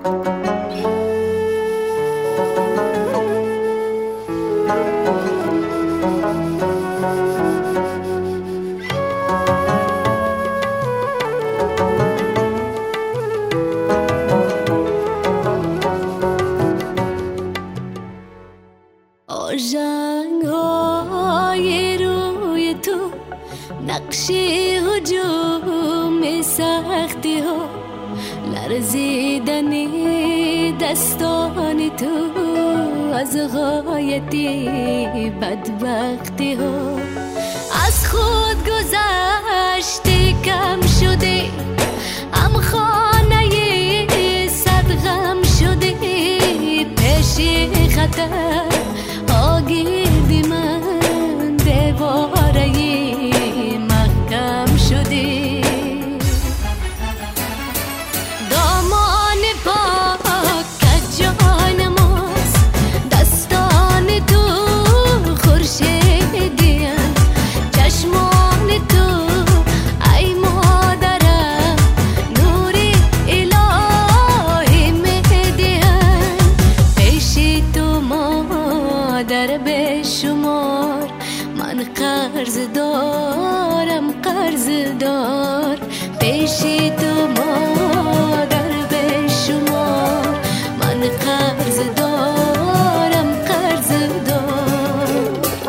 آژنگ‌های روی تو نقشی هجوم سختی ها، لرزیدنی دستان تو از غایتی بدبختی ها. از خود گذشتی کم شدی، هم خانه صد غم شدی، پیشی خطر آگیردی من دیوارهی محکم شدی. دامان پاک جان ماست، دستان تو خورشیدی، چشمان تو ای مادرم نوری الهی میدی. پیشی تو مادر به شمار، من قرض دارم قرض دار. پیشی تو مادر به شمار، من قرض دارم قرض دار.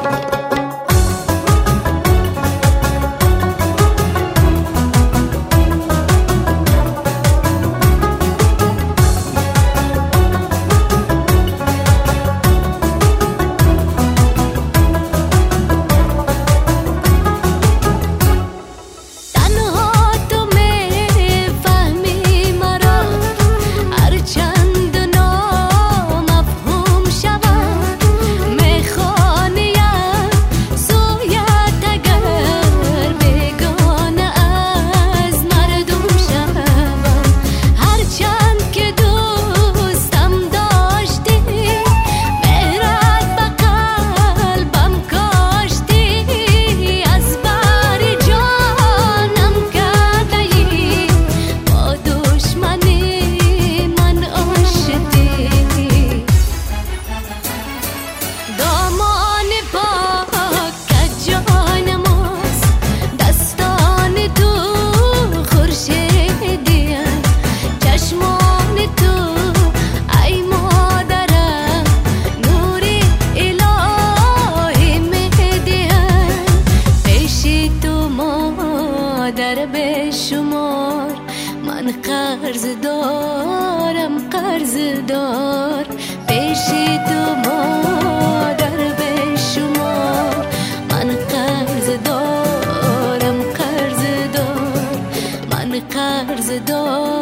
به شمار من قرض دارم قرض دار. پیشی تو مادر به شمار، من قرض دارم قرض دار، من قرض دارم.